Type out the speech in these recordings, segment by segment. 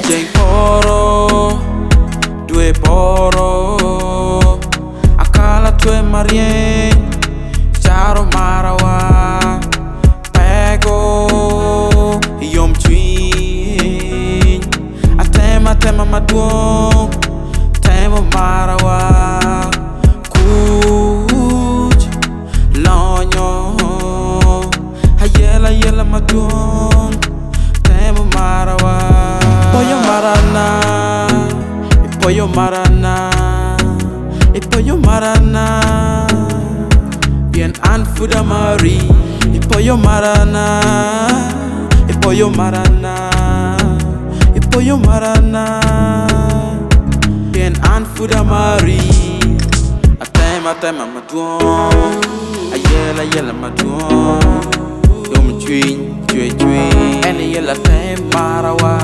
Jeng poro, due poro, akala tue marien, charo marawa, pego, yom twin, atema tema maduong, tema marawa, kuj, lonyo, hayela yela maduong, tema marawa. Pollo marana, pollo marana, pollo marana, bien anfuda mari, pollo marana, pollo marana, pollo marana, bien anfuda mari, atema maduong, ayela maduong, yom twin, ene yela tem marawa.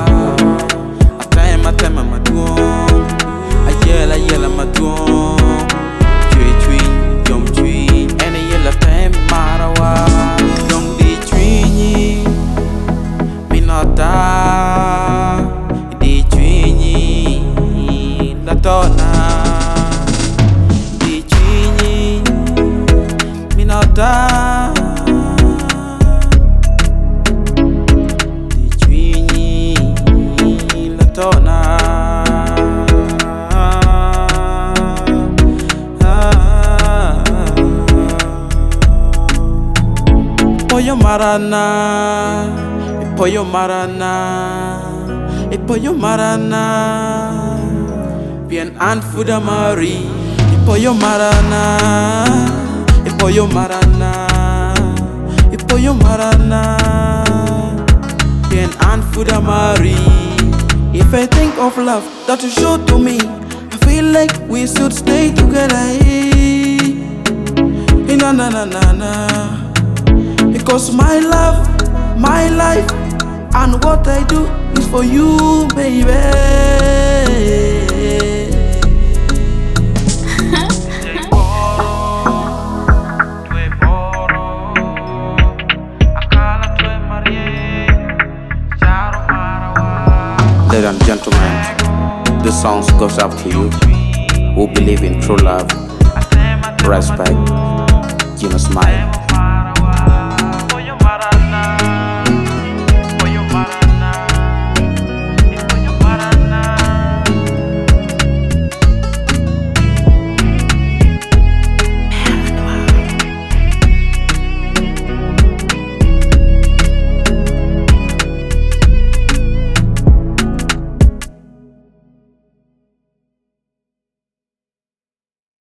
Tema maduong, ayela maduong, yom twin, ene yela tem marawa, dong di twini, minota, di twini, la donna, di twini, minota. Pollo marana, pollo marana, pollo marana, bien anfuda mari, pollo marana, pollo marana, pollo marana, bien anfuda mari. If I think of love that you showed to me, I feel like we should stay together. Na. Because my love, my life, and what I do is for you, baby. Ladies and gentlemen, this song goes out to you who believe in true love, respect, Gino Smile.